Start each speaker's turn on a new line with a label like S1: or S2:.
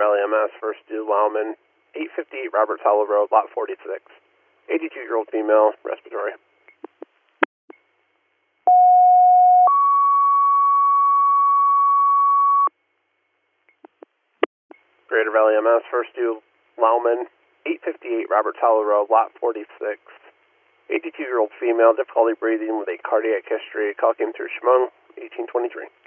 S1: Valley MS, first due Lauman, 858 Roberts Hollow Road, lot 46. 82-year-old female, respiratory. Greater Valley MS, first due Lauman, 858 Roberts Hollow Road, lot 46. 82-year-old female, difficulty breathing with a cardiac history. Call came through Shimon, 1823.